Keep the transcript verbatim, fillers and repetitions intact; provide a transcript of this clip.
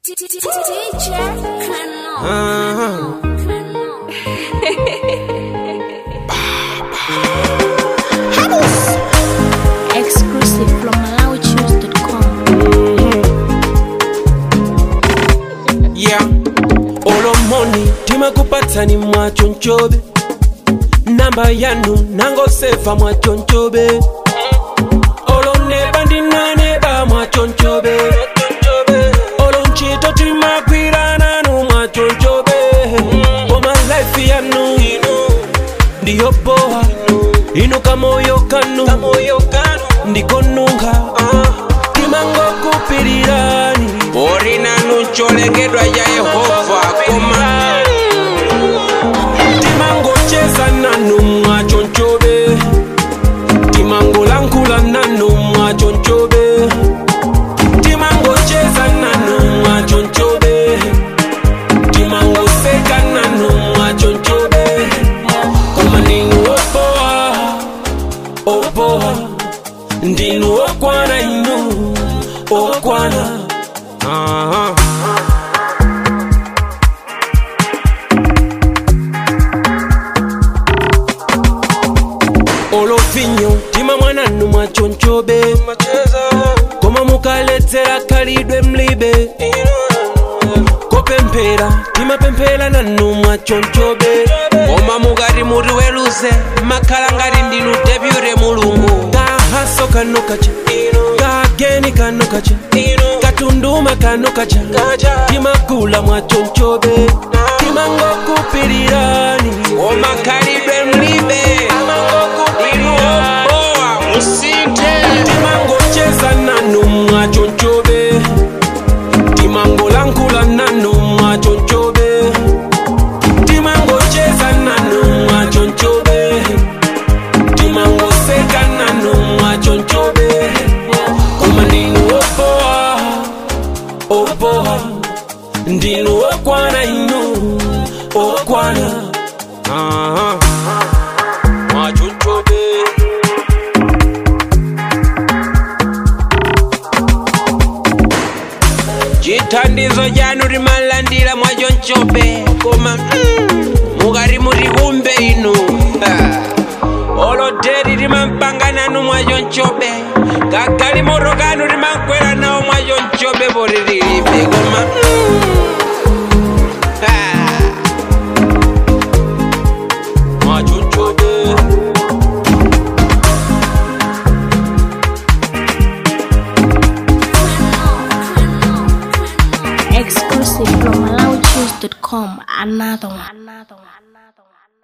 Exclusive from malawi choose dot com. Yeah, olo money tima kupatani mwa chonchobe. Namba yanu nango sefa mwa chonchobe. Olo neba ndina neba mwa chonchobe. Olo nchito tima kwira nanu mwa chonchobe. Oh my life yanu ndiyo boha inu kamoyo kanu ndiko nunga timango kupirirani orina nucholengedwa ya Yehova koma timango cheza nanu mwa chonchobe timango lankula nanu mwa chonchobe timango cheza nanu mwa chonchobe timango seka nanu mwa chonchobe koma ninu opoa opoa ndinu okwana inu okwana aha olofinyo tima mwana numwa chonchobe koma mukaletsera kalidwe mlibe kopempera tima pempera nanumwa chonchobe koma mugati muri weluze makhala ngati ndinu debyure mulungu kahaso kano kacha kageni kano kacha katunduma kano kacha timagula mwa chonchobe timango kupirirani koma kalidwe mlibe inu oboa musinte timango cheza nanu mwa chonchobe timango lankula nanu mwa chonchobe timango cheza nanu mwa chonchobe timango seka nanu mwa chonchobe koma ndinu opoa opoa ndinu okwana inu okwana aha mwa chonchobe chithandizo chanu limalandira mwa chonchobe koma mm, mukati muri kumbe inu oloteri limampanga nanu mwa chonchobe kagali moto kanu limankwera nawo mwa chonchobe poti lilibe koma mm, mwa chonchobe Exclusive from malawi choose dot com. Another one. Another one. Another one.